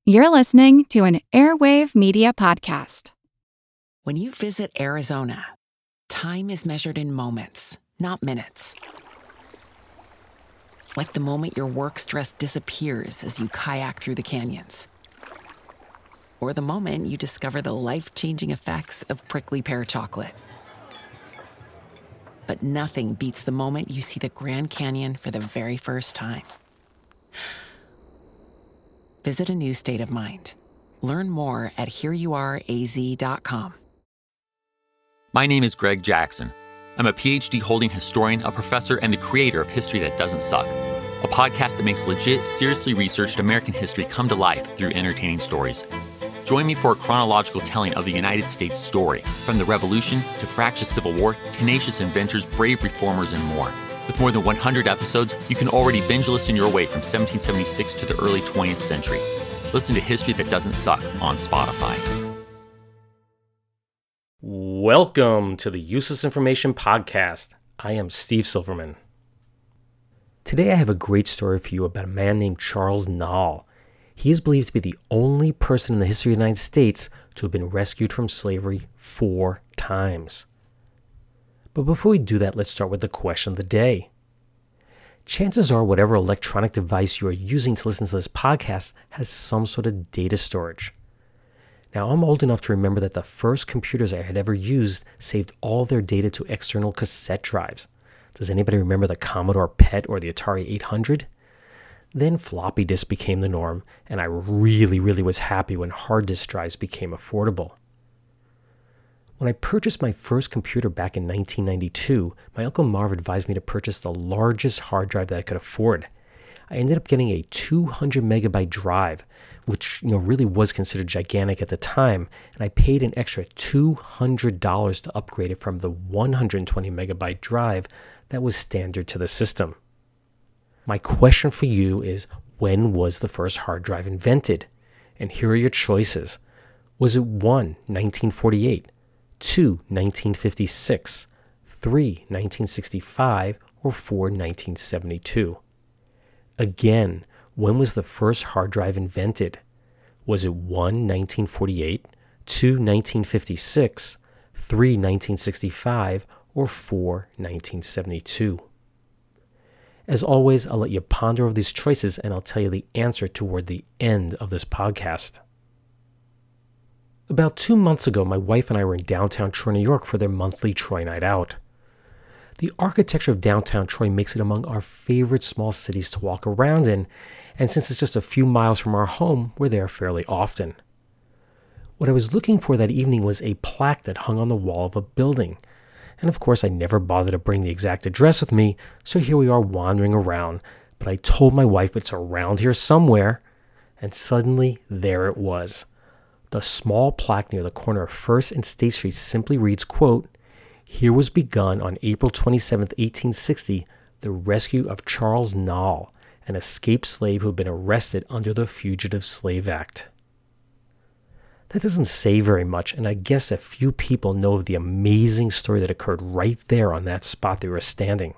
You're listening to an Airwave Media Podcast. When you visit Arizona, time is measured in moments, not minutes. Like the moment your work stress disappears as you kayak through the canyons. Or the moment you discover the life-changing effects of prickly pear chocolate. But nothing beats the moment you see the Grand Canyon for the very first time. Visit a new state of mind. Learn more at hereyouareaz.com. My name is Greg Jackson. I'm a PhD holding historian, a professor, and the creator of History That Doesn't Suck, a podcast that makes legit, seriously researched American history come to life through entertaining stories. Join me for a chronological telling of the United States story, from the Revolution to fractious Civil War, tenacious inventors, brave reformers, and more. With more than 100 episodes, you can already binge listen your way from 1776 to the early 20th century. Listen to History That Doesn't Suck on Spotify. Welcome to the Useless Information Podcast. I am Steve Silverman. Today I have a great story for you about a man named Charles Nall. He is believed to be the only person in the history of the United States to have been rescued from slavery 4 times. But before we do that, let's start with the question of the day. Chances are whatever electronic device you are using to listen to this podcast has some sort of data storage. Now, I'm old enough to remember that the first computers I had ever used saved all their data to external cassette drives. Does anybody remember the Commodore PET or the Atari 800? Then floppy disks became the norm, and I really was happy when hard disk drives became affordable. When I purchased my first computer back in 1992, my Uncle Marv advised me to purchase the largest hard drive that I could afford. I ended up getting a 200 megabyte drive, which really was considered gigantic at the time, and I paid an extra $200 to upgrade it from the 120 megabyte drive that was standard to the system. My question for you is, when was the first hard drive invented? And here are your choices. Was it 1, 1948, 2, 1956, 3, 1965, or 4, 1972? Again, when was the first hard drive invented? Was it 1, 1948, 2, 1956, 3, 1965, or 4, 1972? As always, I'll let you ponder over these choices and I'll tell you the answer toward the end of this podcast. About 2 months ago, my wife and I were in downtown Troy, New York for their monthly Troy Night Out. The architecture of downtown Troy makes it among our favorite small cities to walk around in, and since it's just a few miles from our home, we're there fairly often. What I was looking for that evening was a plaque that hung on the wall of a building. And of course, I never bothered to bring the exact address with me, so here we are wandering around. But I told my wife it's around here somewhere, and suddenly there it was. The small plaque near the corner of 1st and State Street simply reads, quote, "Here was begun on April 27, 1860, the rescue of Charles Nall, an escaped slave who had been arrested under the Fugitive Slave Act." That doesn't say very much, and I guess a few people know of the amazing story that occurred right there on that spot they were standing.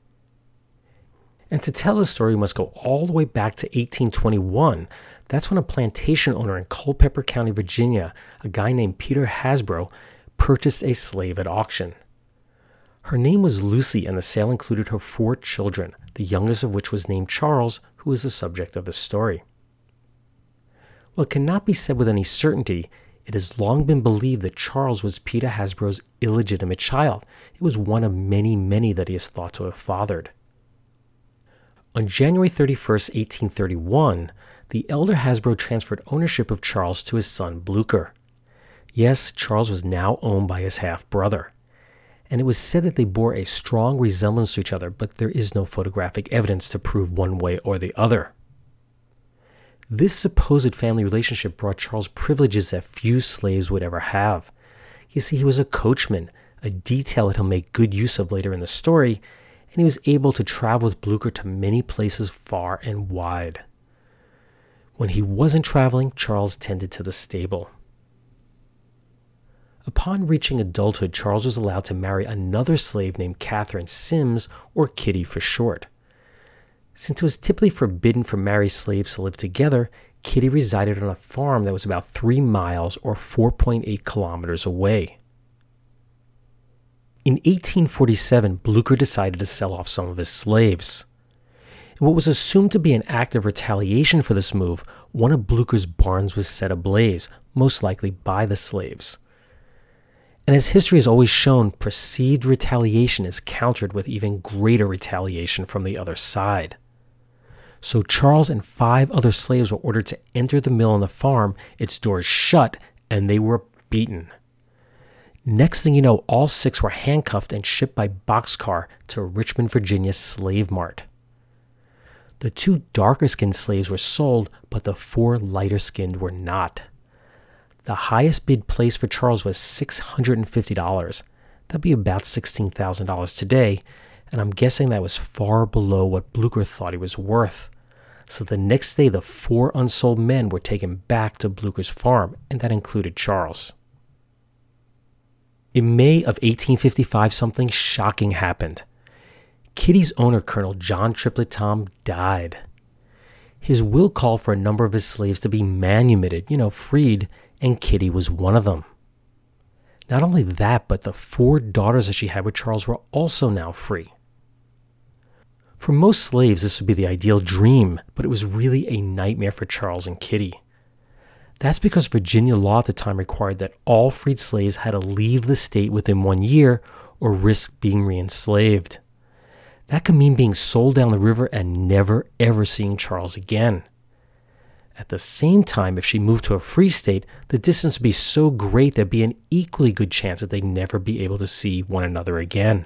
And to tell the story, we must go all the way back to 1821. That's when a plantation owner in Culpeper County, Virginia, a guy named Peter Hasbro, purchased a slave at auction. Her name was Lucy, and the sale included her 4 children, the youngest of which was named Charles, who is the subject of the story. While it cannot be said with any certainty, it has long been believed that Charles was Peter Hasbro's illegitimate child. It was one of many that he is thought to have fathered. On January 31st, 1831, the elder Hasbro transferred ownership of Charles to his son Blucher. Yes, Charles was now owned by his half-brother. And it was said that they bore a strong resemblance to each other, but there is no photographic evidence to prove one way or the other. This supposed family relationship brought Charles privileges that few slaves would ever have. You see, he was a coachman, a detail that he'll make good use of later in the story, and he was able to travel with Blucher to many places far and wide. When he wasn't traveling, Charles tended to the stable. Upon reaching adulthood, Charles was allowed to marry another slave named Catherine Sims, or Kitty for short. Since it was typically forbidden for married slaves to live together, Kitty resided on a farm that was about 3 miles or 4.8 kilometers away. In 1847, Blucher decided to sell off some of his slaves. In what was assumed to be an act of retaliation for this move, one of Blucher's barns was set ablaze, most likely by the slaves. And as history has always shown, perceived retaliation is countered with even greater retaliation from the other side. So Charles and 5 other slaves were ordered to enter the mill on the farm, its doors shut, and they were beaten. Next thing you know, all 6 were handcuffed and shipped by boxcar to Richmond, Virginia slave mart. The 2 darker-skinned slaves were sold, but the 4 lighter-skinned were not. The highest bid placed for Charles was $650. That'd be about $16,000 today, and I'm guessing that was far below what Blucher thought he was worth. So the next day, the 4 unsold men were taken back to Blucher's farm, and that included Charles. In May of 1855, something shocking happened. Kitty's owner, Colonel John Triplett Tom, died. His will called for a number of his slaves to be manumitted, freed, and Kitty was one of them. Not only that, but the 4 daughters that she had with Charles were also now free. For most slaves, this would be the ideal dream, but it was really a nightmare for Charles and Kitty. That's because Virginia law at the time required that all freed slaves had to leave the state within 1 year or risk being re-enslaved. That could mean being sold down the river and never ever seeing Charles again. At the same time, if she moved to a free state, the distance would be so great there'd be an equally good chance that they'd never be able to see one another again.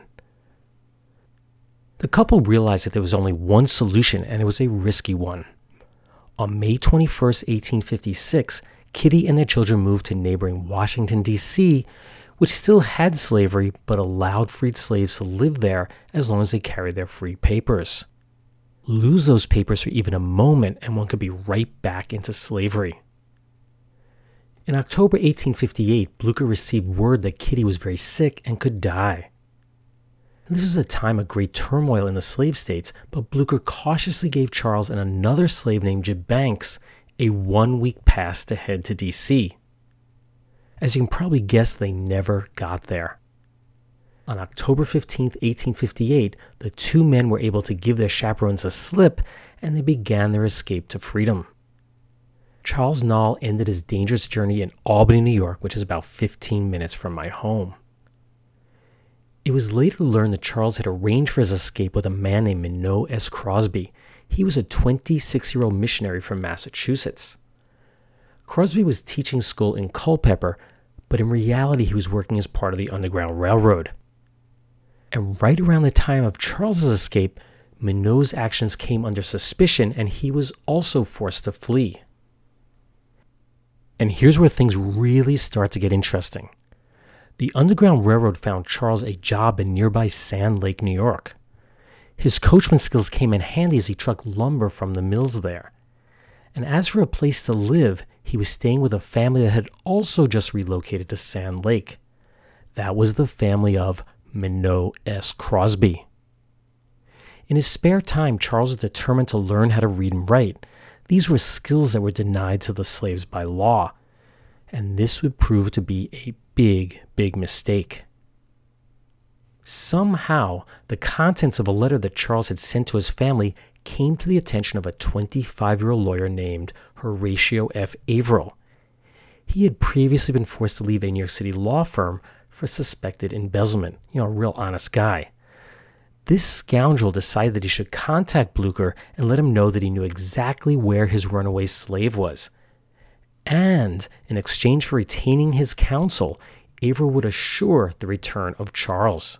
The couple realized that there was only one solution, and it was a risky one. On May 21st, 1856, Kitty and their children moved to neighboring Washington, D.C., which still had slavery but allowed freed slaves to live there as long as they carried their free papers. Lose those papers for even a moment and one could be right back into slavery. In October 1858, Blucher received word that Kitty was very sick and could die. And this is a time of great turmoil in the slave states, but Blucher cautiously gave Charles and another slave named Jib Banks a 1-week pass to head to D.C. As you can probably guess, they never got there. On October 15, 1858, the 2 men were able to give their chaperones a slip, and they began their escape to freedom. Charles Nall ended his dangerous journey in Albany, New York, which is about 15 minutes from my home. It was later learned that Charles had arranged for his escape with a man named Minot S. Crosby. He was a 26-year-old missionary from Massachusetts. Crosby was teaching school in Culpeper, but in reality he was working as part of the Underground Railroad. And right around the time of Charles's escape, Minot's actions came under suspicion and he was also forced to flee. And here's where things really start to get interesting. The Underground Railroad found Charles a job in nearby Sand Lake, New York. His coachman skills came in handy as he trucked lumber from the mills there. And as for a place to live, he was staying with a family that had also just relocated to Sand Lake. That was the family of Minot S. Crosby. In his spare time, Charles was determined to learn how to read and write. These were skills that were denied to the slaves by law. And this would prove to be a big, big mistake. Somehow, the contents of a letter that Charles had sent to his family came to the attention of a 25-year-old lawyer named Horatio F. Averill. He had previously been forced to leave a New York City law firm for suspected embezzlement. A real honest guy. This scoundrel decided that he should contact Blucher and let him know that he knew exactly where his runaway slave was. And in exchange for retaining his counsel, Averill would assure the return of Charles.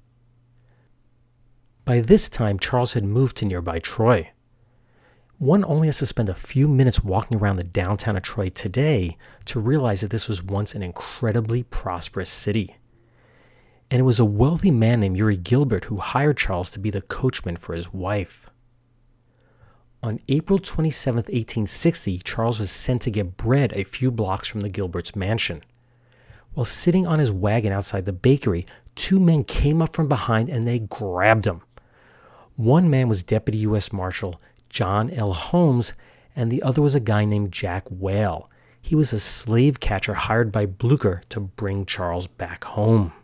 By this time, Charles had moved to nearby Troy. One only has to spend a few minutes walking around the downtown of Troy today to realize that this was once an incredibly prosperous city. And it was a wealthy man named Uri Gilbert who hired Charles to be the coachman for his wife. On April 27, 1860, Charles was sent to get bread a few blocks from the Gilberts' mansion. While sitting on his wagon outside the bakery, 2 men came up from behind and they grabbed him. One man was Deputy U.S. Marshal John L. Holmes, and the other was a guy named Jack Whale. He was a slave catcher hired by Blucher to bring Charles back home.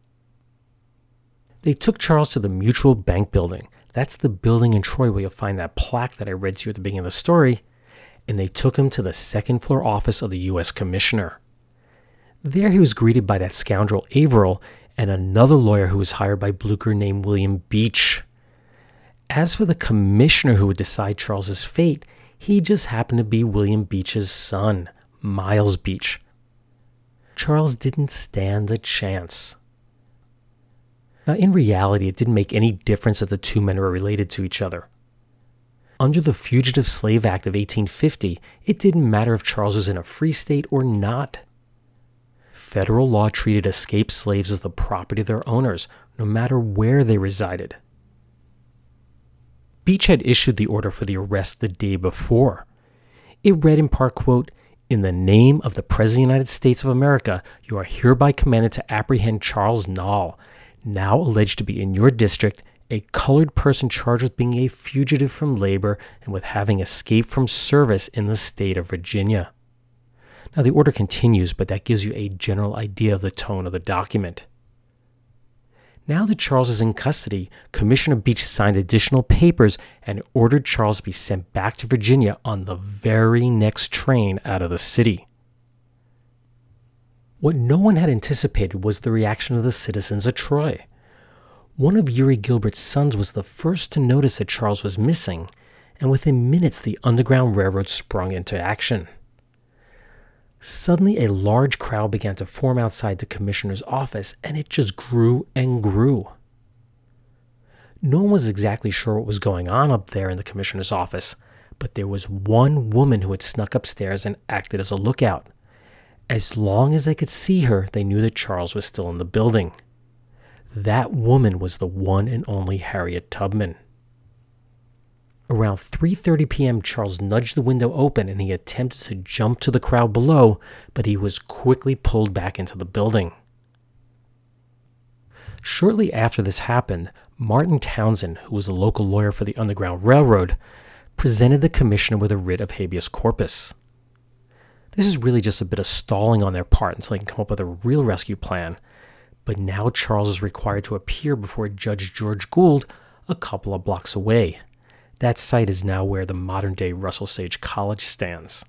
They took Charles to the Mutual Bank building. That's the building in Troy where you'll find that plaque that I read to you at the beginning of the story. And they took him to the second-floor office of the U.S. Commissioner. There he was greeted by that scoundrel Averill and another lawyer who was hired by Blucher named William Beach. As for the commissioner who would decide Charles's fate, he just happened to be William Beach's son, Miles Beach. Charles didn't stand a chance. Now, in reality, it didn't make any difference that the two men were related to each other. Under the Fugitive Slave Act of 1850, it didn't matter if Charles was in a free state or not. Federal law treated escaped slaves as the property of their owners, no matter where they resided. Beach had issued the order for the arrest the day before. It read in part, quote, "In the name of the President of the United States of America, you are hereby commanded to apprehend Charles Nall, now alleged to be in your district, a colored person charged with being a fugitive from labor and with having escaped from service in the state of Virginia." Now, the order continues, but that gives you a general idea of the tone of the document. Now that Charles is in custody, Commissioner Beach signed additional papers and ordered Charles to be sent back to Virginia on the very next train out of the city. What no one had anticipated was the reaction of the citizens of Troy. One of Uri Gilbert's sons was the first to notice that Charles was missing, and within minutes the Underground Railroad sprung into action. Suddenly, a large crowd began to form outside the commissioner's office, and it just grew and grew. No one was exactly sure what was going on up there in the commissioner's office, but there was one woman who had snuck upstairs and acted as a lookout. As long as they could see her, they knew that Charles was still in the building. That woman was the one and only Harriet Tubman. Around 3:30 p.m., Charles nudged the window open and he attempted to jump to the crowd below, but he was quickly pulled back into the building. Shortly after this happened, Martin Townsend, who was a local lawyer for the Underground Railroad, presented the commissioner with a writ of habeas corpus. This is really just a bit of stalling on their part until they can come up with a real rescue plan, but now Charles is required to appear before Judge George Gould a couple of blocks away. That site is now where the modern-day Russell Sage College stands.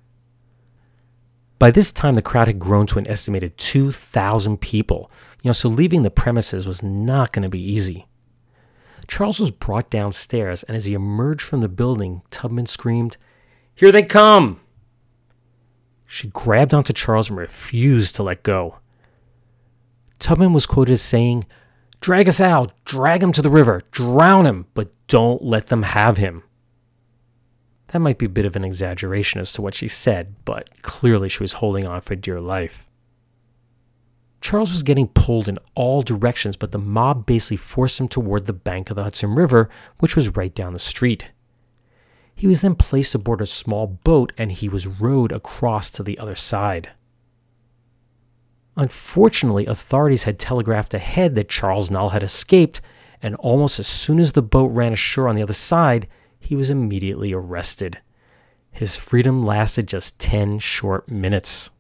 By this time, the crowd had grown to an estimated 2,000 people, so leaving the premises was not going to be easy. Charles was brought downstairs, and as he emerged from the building, Tubman screamed, "Here they come!" She grabbed onto Charles and refused to let go. Tubman was quoted as saying, "Drag us out, drag him to the river, drown him, but don't let them have him." That might be a bit of an exaggeration as to what she said, but clearly she was holding on for dear life. Charles was getting pulled in all directions, but the mob basically forced him toward the bank of the Hudson River, which was right down the street. He was then placed aboard a small boat and he was rowed across to the other side. Unfortunately, authorities had telegraphed ahead that Charles Nall had escaped, and almost as soon as the boat ran ashore on the other side, he was immediately arrested. His freedom lasted just 10 short minutes.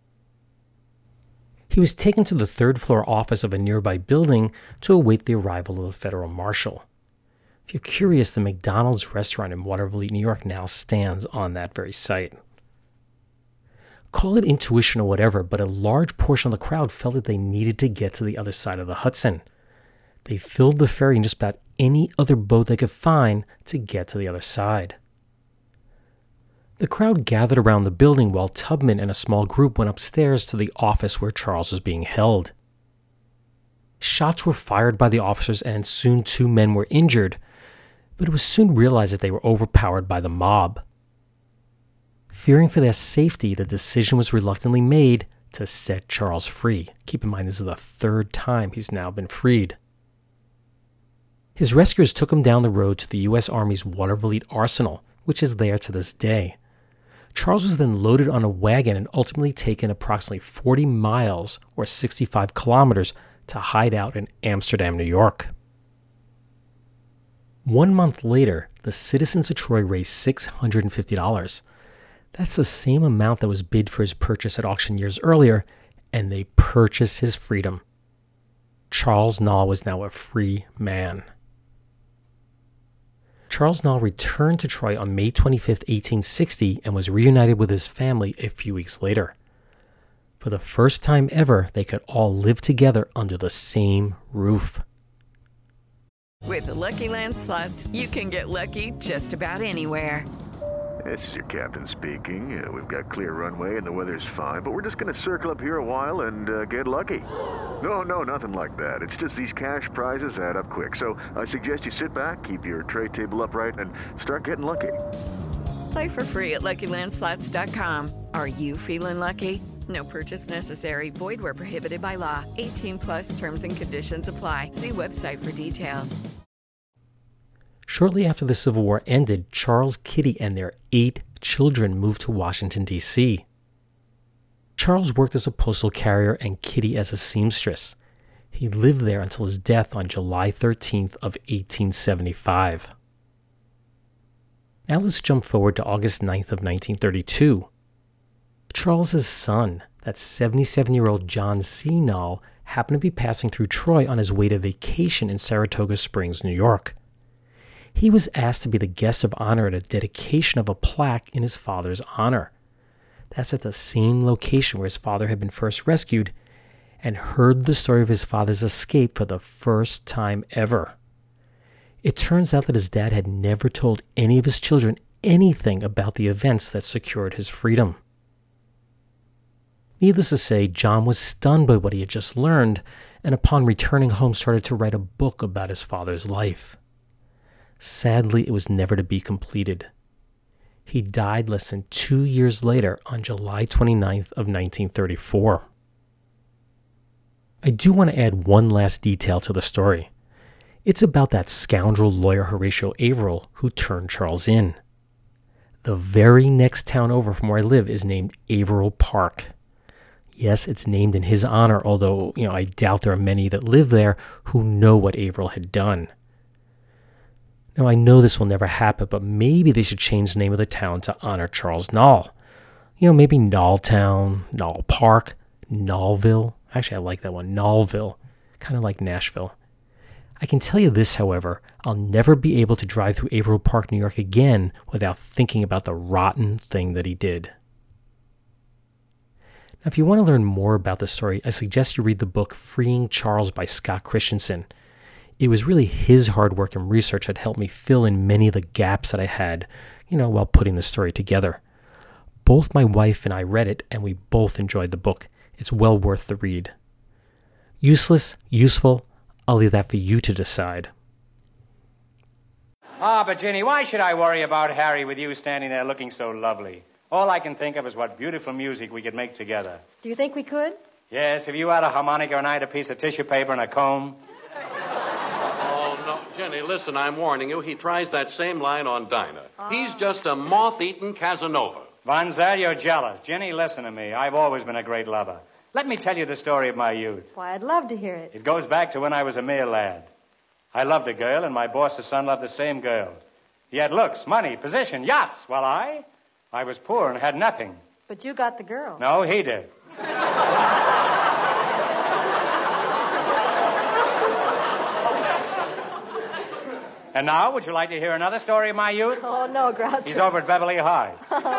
He was taken to the third-floor office of a nearby building to await the arrival of the federal marshal. If you're curious, the McDonald's restaurant in Waterville, New York now stands on that very site. Call it intuition or whatever, but a large portion of the crowd felt that they needed to get to the other side of the Hudson. They filled the ferry in just about any other boat they could find to get to the other side. The crowd gathered around the building while Tubman and a small group went upstairs to the office where Charles was being held. Shots were fired by the officers and soon 2 men were injured, but it was soon realized that they were overpowered by the mob. Fearing for their safety, the decision was reluctantly made to set Charles free. Keep in mind, this is the 3rd time he's now been freed. His rescuers took him down the road to the U.S. Army's Waterville Arsenal, which is there to this day. Charles was then loaded on a wagon and ultimately taken approximately 40 miles or 65 kilometers to hide out in Amsterdam, New York. 1 month later, the citizens of Troy raised $650. That's the same amount that was bid for his purchase at auction years earlier, and they purchased his freedom. Charles Nall was now a free man. Charles Nall returned to Troy on May 25, 1860, and was reunited with his family a few weeks later. For the first time ever, they could all live together under the same roof. With the Lucky Land Slots, you can get lucky just about anywhere. This is your captain speaking. We've got clear runway and the weather's fine, but we're just going to circle up here a while and get lucky. No, nothing like that. It's just these cash prizes add up quick. So I suggest you sit back, keep your tray table upright, and start getting lucky. Play for free at LuckyLandSlots.com. Are you feeling lucky? No purchase necessary. Void where prohibited by law. 18 plus terms and conditions apply. See website for details. Shortly after the Civil War ended, Charles, Kitty, and their 8 children moved to Washington, D.C. Charles worked as a postal carrier and Kitty as a seamstress. He lived there until his death on July 13th of 1875. Now let's jump forward to August 9th of 1932. Charles's son, that's 77-year-old John C. Nall, happened to be passing through Troy on his way to vacation in Saratoga Springs, New York. He was asked to be the guest of honor at a dedication of a plaque in his father's honor. That's at the same location where his father had been first rescued, and heard the story of his father's escape for the first time ever. It turns out that his dad had never told any of his children anything about the events that secured his freedom. Needless to say, John was stunned by what he had just learned, and upon returning home started to write a book about his father's life. Sadly, it was never to be completed. He died less than 2 years later on July 29th of 1934. I do want to add one last detail to the story. It's about that scoundrel lawyer Horatio Averill who turned Charles in. The very next town over from where I live is named Averill Park. Yes, it's named in his honor, although, I doubt there are many that live there who know what Averill had done. Now, I know this will never happen, but maybe they should change the name of the town to honor Charles Nall. Maybe Nalltown, Nall Park, Nallville. Actually, I like that one, Nallville. Kind of like Nashville. I can tell you this, however, I'll never be able to drive through Averill Park, New York again without thinking about the rotten thing that he did. Now, if you want to learn more about this story, I suggest you read the book Freeing Charles by Scott Christensen. It was really his hard work and research that helped me fill in many of the gaps that I had, while putting the story together. Both my wife and I read it, and we both enjoyed the book. It's well worth the read. Useless, useful, I'll leave that for you to decide. But Ginny, why should I worry about Harry with you standing there looking so lovely? All I can think of is what beautiful music we could make together. Do you think we could? Yes, if you had a harmonica and I had a piece of tissue paper and a comb. Jenny, listen, I'm warning you. He tries that same line on Dinah. He's just a moth-eaten Casanova. Von Zell, you're jealous. Jenny, listen to me. I've always been a great lover. Let me tell you the story of my youth. Why, I'd love to hear it. It goes back to when I was a mere lad. I loved a girl, and my boss's son loved the same girl. He had looks, money, position, yachts, while I was poor and had nothing. But you got the girl. No, he did. And now, would you like to hear another story of my youth? Oh, no, Groucho. He's over at Beverly High.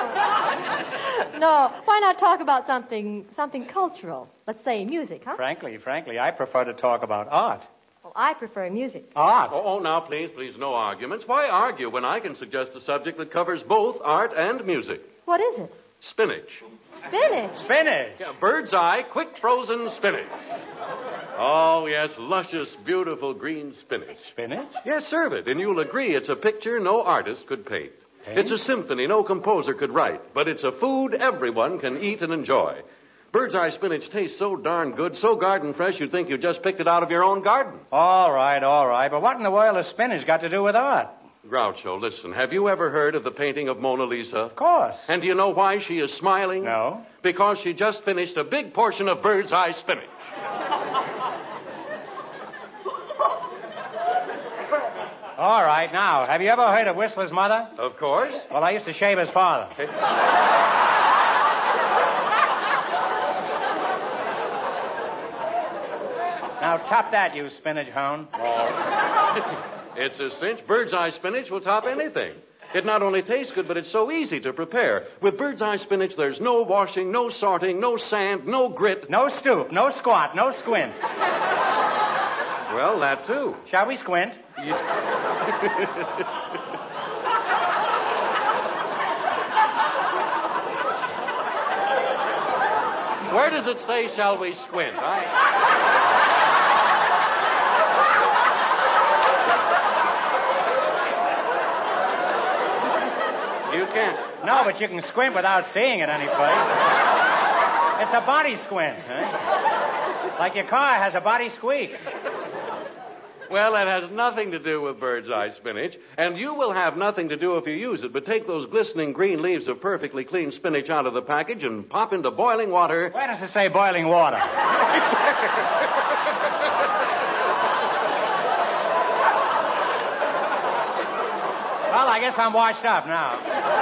No, why not talk about something cultural? Let's say music, huh? Frankly, I prefer to talk about art. Well, I prefer music. Art? Oh, now, please, no arguments. Why argue when I can suggest a subject that covers both art and music? What is it? Spinach. Spinach? Spinach? Yeah, bird's eye, quick frozen spinach. Oh, yes, luscious, beautiful green spinach. Spinach? Yes, serve it, and you'll agree it's a picture no artist could paint. It's a symphony no composer could write, but it's a food everyone can eat and enjoy. Bird's eye spinach tastes so darn good, so garden fresh, you'd think you just picked it out of your own garden. All right, but what in the world has spinach got to do with art? Groucho, listen, have you ever heard of the painting of Mona Lisa? Of course. And do you know why she is smiling? No. Because she just finished a big portion of bird's eye spinach. All right, now, have you ever heard of Whistler's mother? Of course. Well, I used to shave his father. Now, top that, you spinach hound. It's a cinch. Bird's eye spinach will top anything. It not only tastes good, but it's so easy to prepare. With bird's eye spinach, there's no washing, no sorting, no sand, no grit. No stoop, no squat, no squint. Well, that too. Shall we squint? Where does it say, shall we squint? You can't. No, but you can squint without seeing it anyplace. It's a body squint, huh? Like your car has a body squeak. Well, that has nothing to do with bird's eye spinach, and you will have nothing to do if you use it, but take those glistening green leaves of perfectly clean spinach out of the package and pop into boiling water. Where does it say boiling water? Well, I guess I'm washed up now.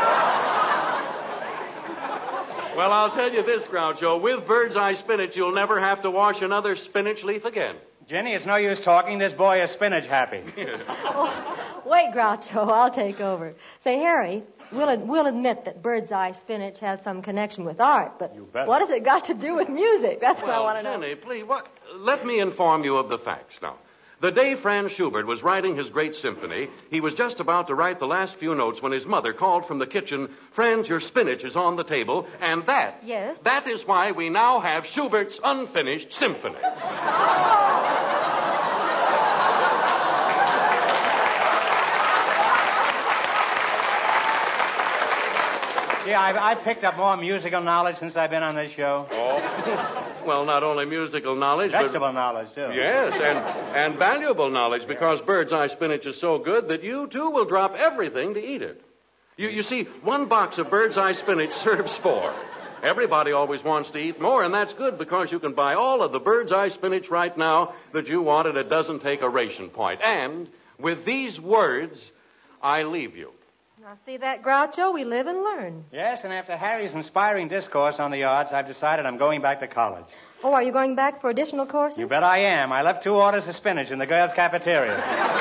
Well, I'll tell you this, Groucho. With bird's eye spinach, you'll never have to wash another spinach leaf again. Jenny, it's no use talking. This boy is spinach happy. Oh, wait, Groucho, I'll take over. Say, Harry, we'll admit that bird's eye spinach has some connection with art, but what has it got to do with music? That's what I want to know. Jenny, please, let me inform you of the facts now. The day Franz Schubert was writing his great symphony, he was just about to write the last few notes when his mother called from the kitchen, "Franz, your spinach is on the table," and that is why we now have Schubert's unfinished symphony. Yeah, I picked up more musical knowledge since I've been on this show. Oh. Well, not only musical knowledge, vegetable knowledge, too. Yes, and valuable knowledge, because bird's eye spinach is so good that you, too, will drop everything to eat it. You see, one box of bird's eye spinach serves 4. Everybody always wants to eat more, and that's good because you can buy all of the bird's eye spinach right now that you want, and it doesn't take a ration point. And with these words, I leave you. Now, see that, Groucho? We live and learn. Yes, and after Harry's inspiring discourse on the arts, I've decided I'm going back to college. Oh, are you going back for additional courses? You bet I am. I left 2 orders of spinach in the girls' cafeteria.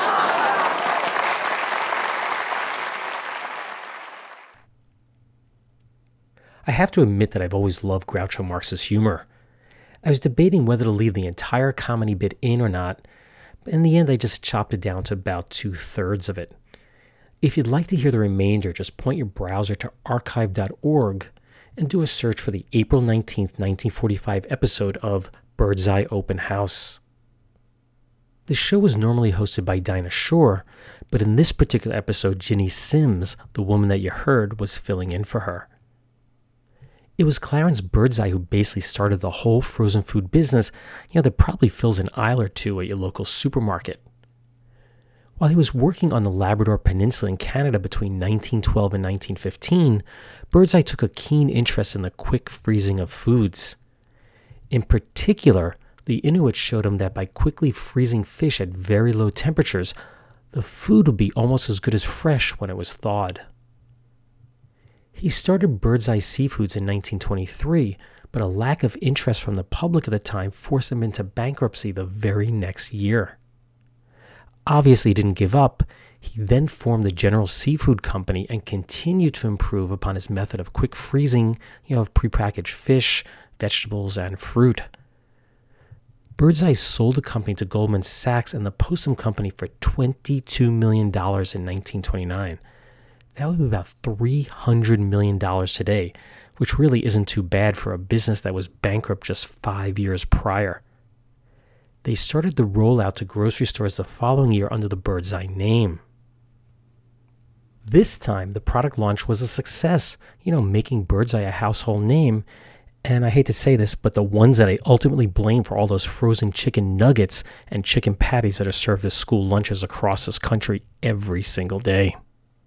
I have to admit that I've always loved Groucho Marx's humor. I was debating whether to leave the entire comedy bit in or not, but in the end I just chopped it down to about 2/3 of it. If you'd like to hear the remainder, just point your browser to archive.org and do a search for the April 19th, 1945 episode of Bird's Eye Open House. The show was normally hosted by Dinah Shore, but in this particular episode, Ginny Sims, the woman that you heard, was filling in for her. It was Clarence Birdseye who basically started the whole frozen food business, that probably fills an aisle or two at your local supermarket. While he was working on the Labrador Peninsula in Canada between 1912 and 1915, Birdseye took a keen interest in the quick freezing of foods. In particular, the Inuit showed him that by quickly freezing fish at very low temperatures, the food would be almost as good as fresh when it was thawed. He started Birdseye Seafoods in 1923, but a lack of interest from the public at the time forced him into bankruptcy the very next year. Obviously, he didn't give up. He then formed the General Seafood Company and continued to improve upon his method of quick freezing, of prepackaged fish, vegetables, and fruit. Birdseye sold the company to Goldman Sachs and the Postum Company for $22 million in 1929. That would be about $300 million today, which really isn't too bad for a business that was bankrupt just 5 years prior. They started the rollout to grocery stores the following year under the Birdseye name. This time, the product launch was a success, making Birdseye a household name. And I hate to say this, but the ones that I ultimately blame for all those frozen chicken nuggets and chicken patties that are served as school lunches across this country every single day.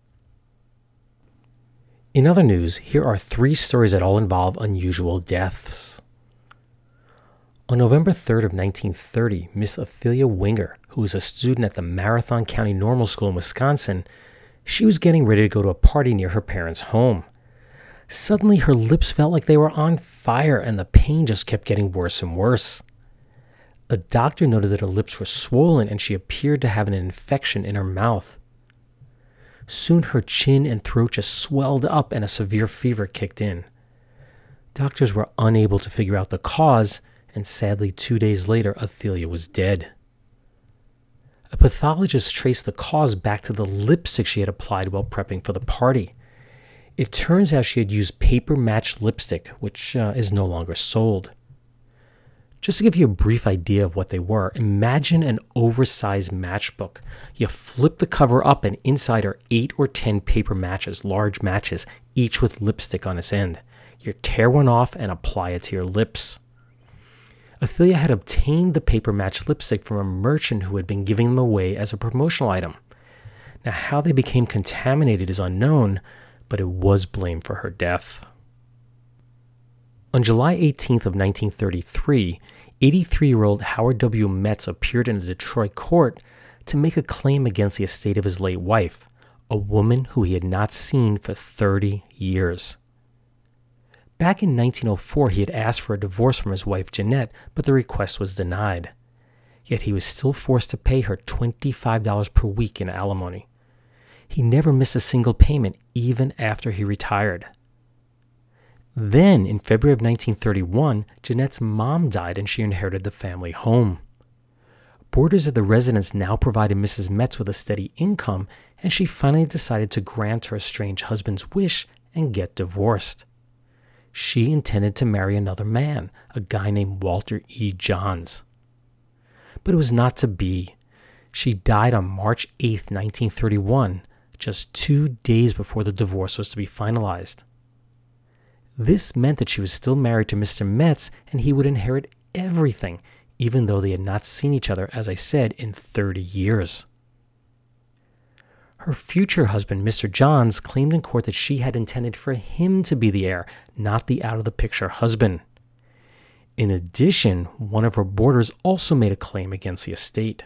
In other news, here are 3 stories that all involve unusual deaths. On November 3rd of 1930, Miss Athelia Winger, who was a student at the Marathon County Normal School in Wisconsin, she was getting ready to go to a party near her parents' home. Suddenly, her lips felt like they were on fire, and the pain just kept getting worse and worse. A doctor noted that her lips were swollen, and she appeared to have an infection in her mouth. Soon, her chin and throat just swelled up, and a severe fever kicked in. Doctors were unable to figure out the cause, and sadly, 2 days later, Athelia was dead. A pathologist traced the cause back to the lipstick she had applied while prepping for the party. It turns out she had used paper match lipstick, which is no longer sold. Just to give you a brief idea of what they were, imagine an oversized matchbook. You flip the cover up, and inside are 8 or 10 paper matches, large matches, each with lipstick on its end. You tear one off and apply it to your lips. Athelia had obtained the paper match lipstick from a merchant who had been giving them away as a promotional item. Now, how they became contaminated is unknown, but it was blamed for her death. On July 18th of 1933, 83-year-old Howard W. Metz appeared in a Detroit court to make a claim against the estate of his late wife, a woman who he had not seen for 30 years. Back in 1904, he had asked for a divorce from his wife Jeanette, but the request was denied. Yet he was still forced to pay her $25 per week in alimony. He never missed a single payment, even after he retired. Then, in February of 1931, Jeanette's mom died and she inherited the family home. Boarders at the residence now provided Mrs. Metz with a steady income, and she finally decided to grant her estranged husband's wish and get divorced. She intended to marry another man, a guy named Walter E. Johns. But it was not to be. She died on March 8, 1931, just 2 days before the divorce was to be finalized. This meant that she was still married to Mr. Metz, and he would inherit everything, even though they had not seen each other, as I said, in 30 years. Her future husband, Mr. Johns, claimed in court that she had intended for him to be the heir, not the out-of-the-picture husband. In addition, one of her boarders also made a claim against the estate.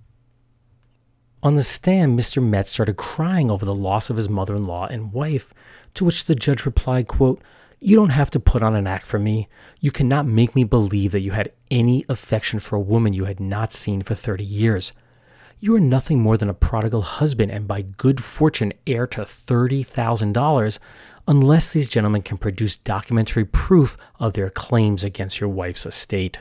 On the stand, Mr. Metz started crying over the loss of his mother-in-law and wife, to which the judge replied, quote, "You don't have to put on an act for me. You cannot make me believe that you had any affection for a woman you had not seen for 30 years. You are nothing more than a prodigal husband and by good fortune heir to $30,000 unless these gentlemen can produce documentary proof of their claims against your wife's estate."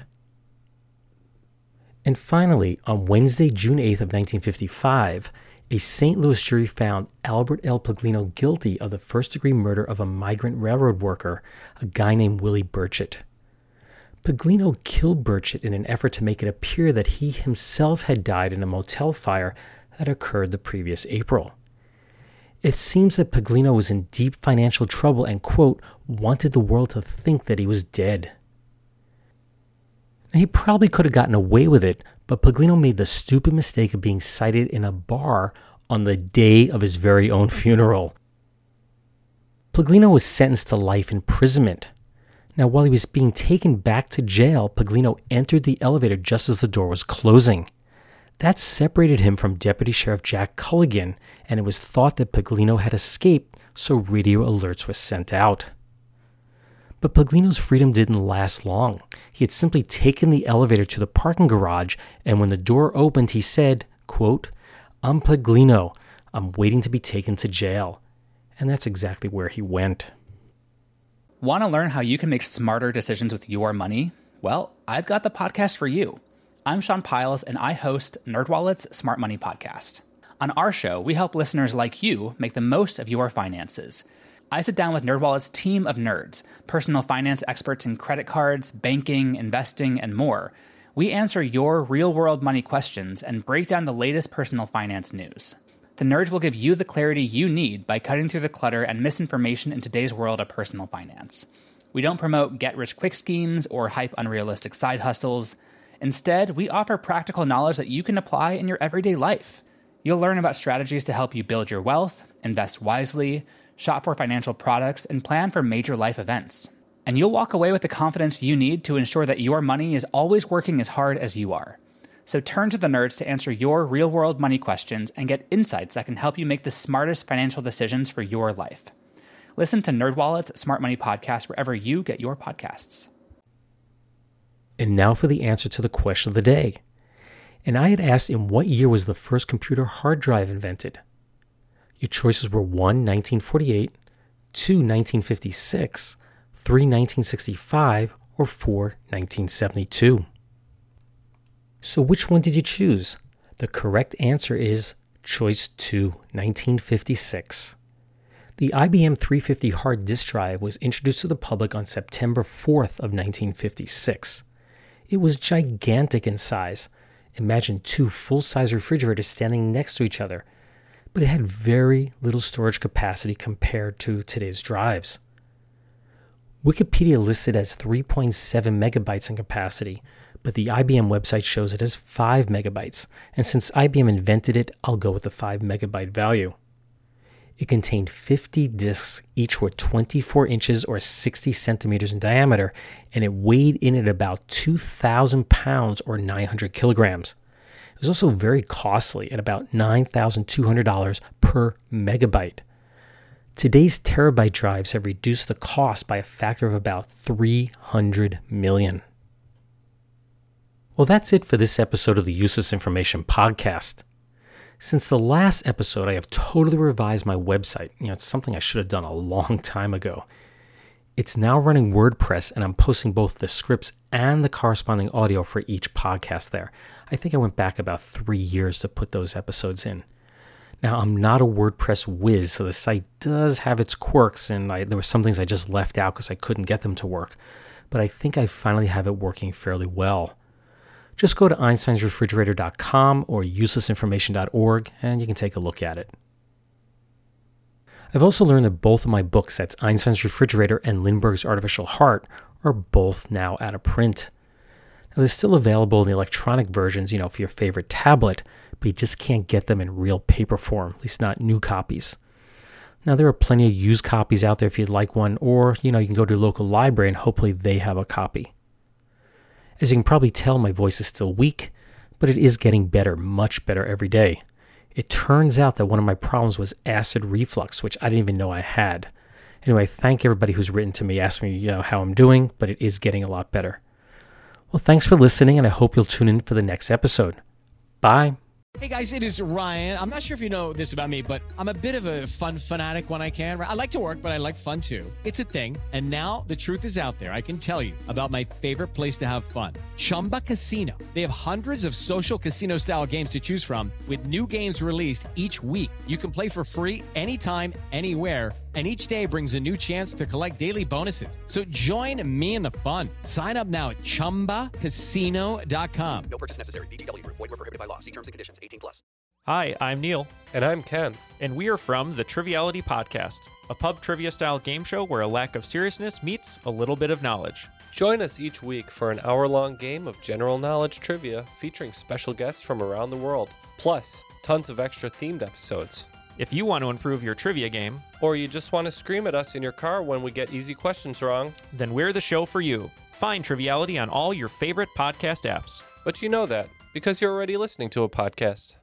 And finally, on Wednesday, June 8th of 1955, a St. Louis jury found Albert L. Paglino guilty of the first-degree murder of a migrant railroad worker, a guy named Willie Burchett. Paglino killed Burchett in an effort to make it appear that he himself had died in a motel fire that occurred the previous April. It seems that Paglino was in deep financial trouble and, quote, wanted the world to think that he was dead. Now, he probably could have gotten away with it, but Paglino made the stupid mistake of being cited in a bar on the day of his very own funeral. Paglino was sentenced to life imprisonment. Now, while he was being taken back to jail, Paglino entered the elevator just as the door was closing. That separated him from Deputy Sheriff Jack Culligan, and it was thought that Paglino had escaped, so radio alerts were sent out. But Paglino's freedom didn't last long. He had simply taken the elevator to the parking garage, and when the door opened, he said, quote, "I'm Paglino. I'm waiting to be taken to jail." And that's exactly where he went. Want to learn how you can make smarter decisions with your money? Well, I've got the podcast for you. I'm Sean Piles, and I host NerdWallet's Smart Money Podcast. On our show, we help listeners like you make the most of your finances. I sit down with NerdWallet's team of nerds, personal finance experts in credit cards, banking, investing, and more. We answer your real-world money questions and break down the latest personal finance news. The nerds will give you the clarity you need by cutting through the clutter and misinformation in today's world of personal finance. We don't promote get-rich-quick schemes or hype unrealistic side hustles. Instead, we offer practical knowledge that you can apply in your everyday life. You'll learn about strategies to help you build your wealth, invest wisely, shop for financial products, and plan for major life events. and you'll walk away with the confidence you need to ensure that your money is always working as hard as you are. So turn to the nerds to answer your real-world money questions and get insights that can help you make the smartest financial decisions for your life. Listen to NerdWallet's Smart Money Podcast wherever you get your podcasts. And now for the answer to the question of the day. And I had asked, in what year was the first computer hard drive invented? Your choices were 1, 1948, 2, 1956, 3, 1965, or 4, 1972. So which one did you choose? The correct answer is choice 2, 1956. The IBM 350 hard disk drive was introduced to the public on September 4th of 1956. It was gigantic in size. Imagine 2 full-size refrigerators standing next to each other. But it had very little storage capacity compared to today's drives. Wikipedia lists it as 3.7 megabytes in capacity, but the IBM website shows it as 5 megabytes, and since IBM invented it, I'll go with the 5 megabyte value. It contained 50 disks, each were 24 inches or 60 centimeters in diameter, and it weighed in at about 2,000 pounds or 900 kilograms. It was also very costly at about $9,200 per megabyte. Today's terabyte drives have reduced the cost by a factor of about 300 million. Well, that's it for this episode of the Useless Information Podcast. Since the last episode, I have totally revised my website. It's something I should have done a long time ago. It's now running WordPress, and I'm posting both the scripts and the corresponding audio for each podcast there. I think I went back about 3 years to put those episodes in. Now, I'm not a WordPress whiz, so the site does have its quirks, and there were some things I just left out because I couldn't get them to work. But I think I finally have it working fairly well. Just go to einsteinsrefrigerator.com or uselessinformation.org, and you can take a look at it. I've also learned that both of my books, that's Einstein's Refrigerator and Lindbergh's Artificial Heart, are both now out of print. Now, they're still available in the electronic versions, for your favorite tablet, but you just can't get them in real paper form, at least not new copies. Now, there are plenty of used copies out there if you'd like one, or, you can go to your local library and hopefully they have a copy. As you can probably tell, my voice is still weak, but it is getting better, much better every day. It turns out that one of my problems was acid reflux, which I didn't even know I had. Anyway, thank everybody who's written to me, asking me how I'm doing, but it is getting a lot better. Well, thanks for listening, and I hope you'll tune in for the next episode. Bye. Hey guys, it is Ryan. I'm not sure if you know this about me, but I'm a bit of a fun fanatic when I can. I like to work, but I like fun too. It's a thing. And now the truth is out there. I can tell you about my favorite place to have fun. Chumba Casino. They have hundreds of social casino style games to choose from with new games released each week. You can play for free anytime, anywhere. And each day brings a new chance to collect daily bonuses. So join me in the fun. Sign up now at ChumbaCasino.com. No purchase necessary. VGW. Void where prohibited by law. See terms and conditions. 18+. Hi, I'm Neil. And I'm Ken. And we are from the Triviality Podcast, a pub trivia-style game show where a lack of seriousness meets a little bit of knowledge. Join us each week for an hour-long game of general knowledge trivia featuring special guests from around the world, plus tons of extra themed episodes. If you want to improve your trivia game, or you just want to scream at us in your car when we get easy questions wrong, then we're the show for you. Find Triviality on all your favorite podcast apps. But you know that because you're already listening to a podcast.